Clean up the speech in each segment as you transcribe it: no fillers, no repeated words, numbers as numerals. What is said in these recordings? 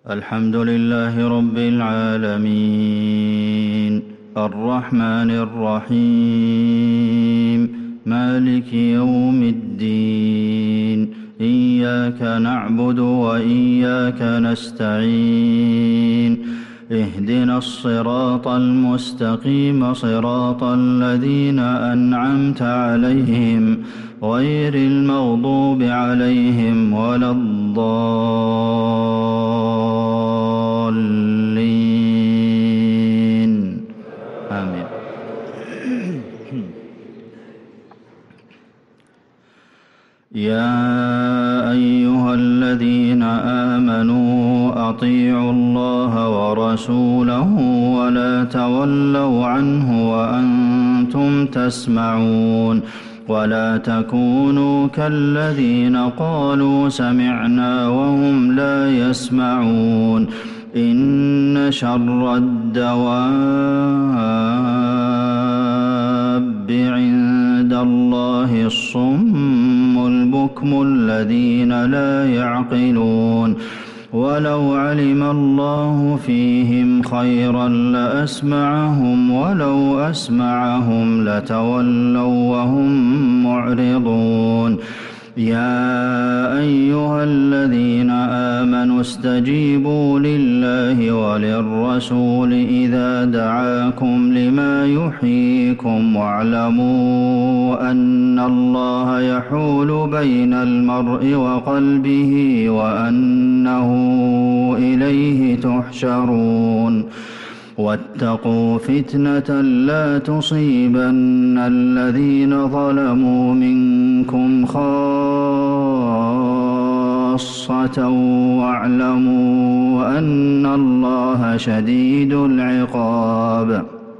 الحمد لله رب العالمين الرحمن الرحيم مالك يوم الدين إياك نعبد وإياك نستعين اهدنا الصراط المستقيم صراط الذين أنعمت عليهم غير المغضوب عليهم ولا الضالين آمين. يا أيها الذين آمنوا أطيعوا الله ورسوله ولا تولوا عنه وأنتم تسمعون ولا تكونوا كالذين قالوا سمعنا وهم لا يسمعون إن شر الدواب عند الله الصم البكم الذين لا يعقلون ولو علم الله فيهم خيرا لأسمعهم ولو أسمعهم لتولوا وهم معرضون يا أيها الذين آمنوا استجيبوا لله وللرسول إذا دعاكم لما يحييكم واعلموا أن الله يحول بين المرء وقلبه وأنه إليه تحشرون واتقوا فتنة لا تصيبن الذين ظلموا منكم خاصة واعلموا أن الله شديد العقاب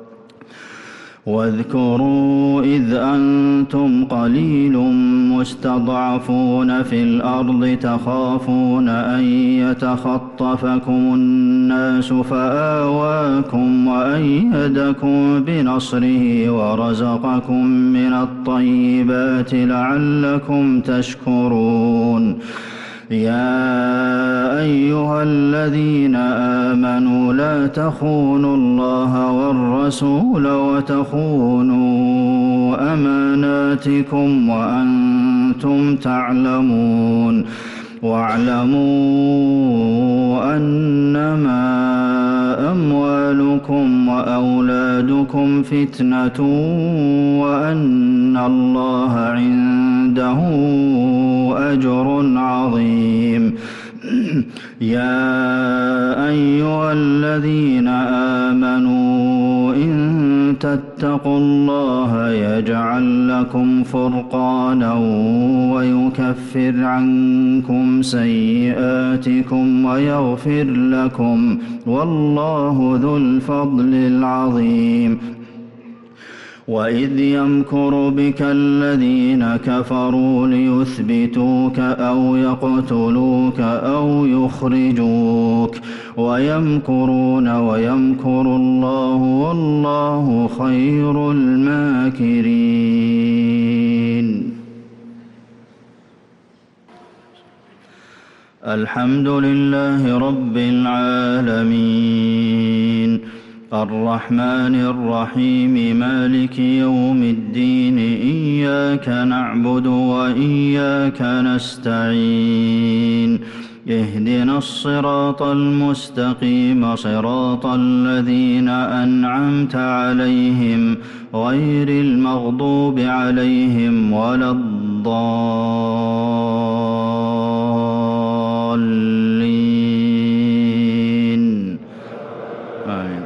واذكروا إذ أنتم قليل مستضعفون في الأرض تخافون أن يتخطفكم الناس فآواكم وأيدكم بنصره ورزقكم من الطيبات لعلكم تشكرون يا أيها الذين آمنوا لا تخونوا الله والرسول وتخونوا أماناتكم وأنتم تعلمون واعلموا أنما أموالكم وأولادكم فتنة وأن الله عنده أجر عظيم يا أيها الذين آمنوا إن تتقوا الله يجعل لكم فرقانا ويكفر عنكم سيئاتكم ويغفر لكم والله ذو الفضل العظيم وإذ يمكر بك الذين كفروا ليثبتوك أو يقتلوك أو يخرجوك ويمكرون ويمكر الله والله خير الماكرين. الحمد لله رب العالمين الرحمن الرحيم مالك يوم الدين إياك نعبد وإياك نستعين اهدنا الصراط المستقيم صراط الذين أنعمت عليهم غير المغضوب عليهم ولا الضالين آمين.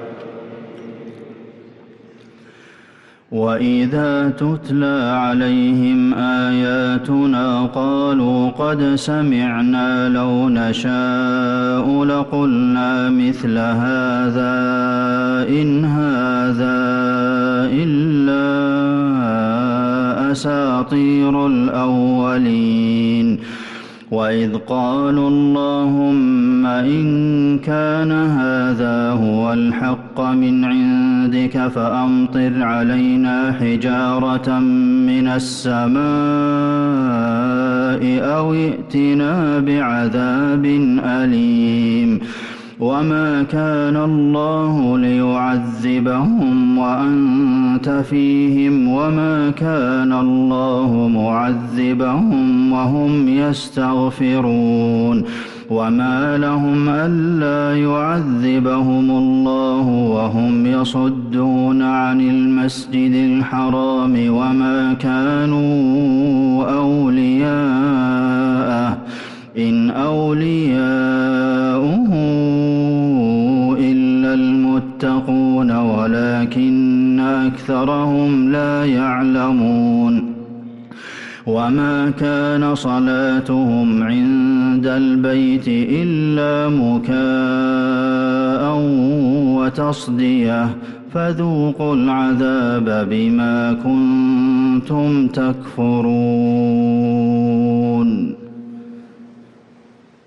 وإذا تتلى عليهم آياتنا قالوا قد سمعنا لو نشاء لقلنا مثل هذا إن هذا إلا أساطير الأولين وإذ قالوا اللهم إن كان هذا هو الحق من عندك فأمطر علينا حجارة من السماء أو ائتنا بعذاب أليم وما كان الله ليعذبهم وأنت فيهم وما كان الله معذبهم وهم يستغفرون وما لهم ألا يعذبهم الله وهم يصدون عن المسجد الحرام وما كانوا أولياءه إن أولياؤه إلا المتقون ولكن أكثرهم لا يعلمون وما كان صلاتهم عند البيت إلا مكاء وتصدية فذوقوا العذاب بما كنتم تكفرون